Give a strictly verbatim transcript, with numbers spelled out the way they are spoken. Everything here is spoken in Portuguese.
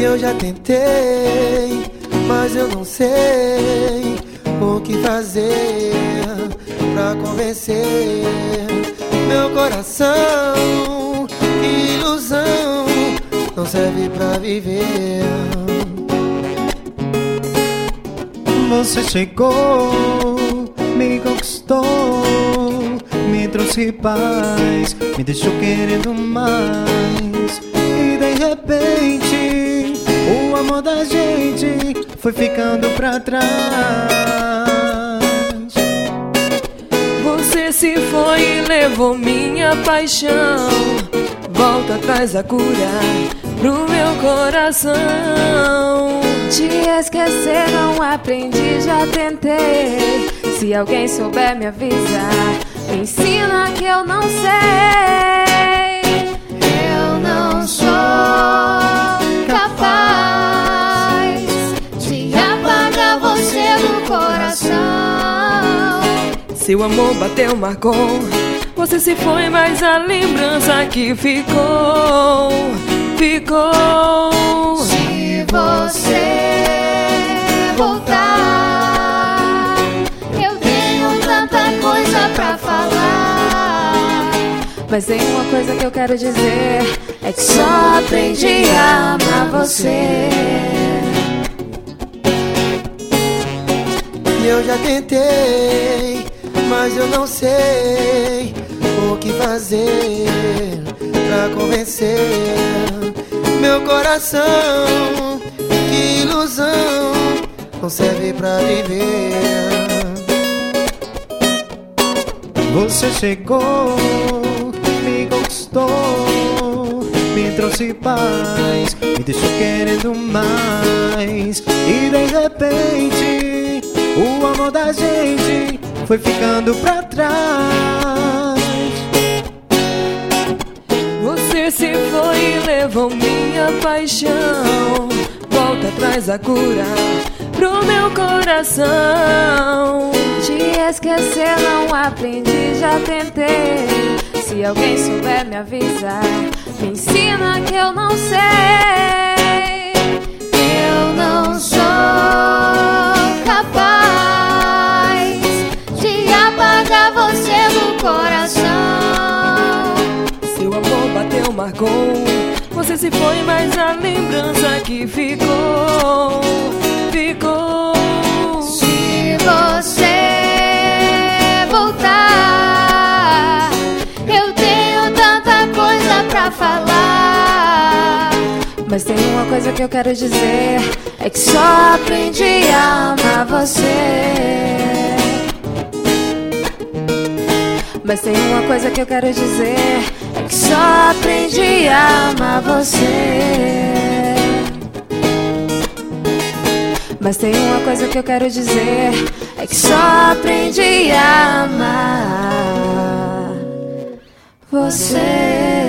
eu já tentei, mas eu não sei o que fazer pra convencer meu coração. Que ilusão, não serve pra viver. Você chegou, me conquistou, me trouxe paz, me deixou querendo mais. E de repente, o amor da gente foi ficando pra trás. Você se foi e levou minha paixão. Volta atrás a cura pro meu coração. Te esquecer não aprendi, já tentei. Se alguém souber me avisar, me ensina que eu não sei. Eu não sou capaz de apagar você do coração. Seu amor bateu, marcou. Você se foi, mas a lembrança que ficou, ficou. Se você voltar, eu tenho tanta coisa pra falar. Mas tem uma coisa que eu quero dizer, é que só aprendi a amar você. E eu já tentei, mas eu não sei o que fazer pra convencer meu coração. Que ilusão, não serve pra viver. Você chegou, me conquistou, me trouxe paz, me deixou querendo mais. E de repente, o amor da gente foi ficando pra trás. Você se foi e levou minha paixão. Volta atrás a cura pro meu coração. Te esquecer não aprendi, já tentei. Se alguém souber me avisar, me ensina que eu não sei. Eu não sou capaz de apagar você do coração. Seu amor bateu, marcou. Você se foi, mas a lembrança que ficou, ficou. Se você voltar, eu tenho tanta coisa pra falar. Mas tem uma coisa que eu quero dizer, é que só aprendi a amar você. Mas tem uma coisa que eu quero dizer, é que só aprendi a amar você. Mas tem uma coisa que eu quero dizer, é que só aprendi a amar você.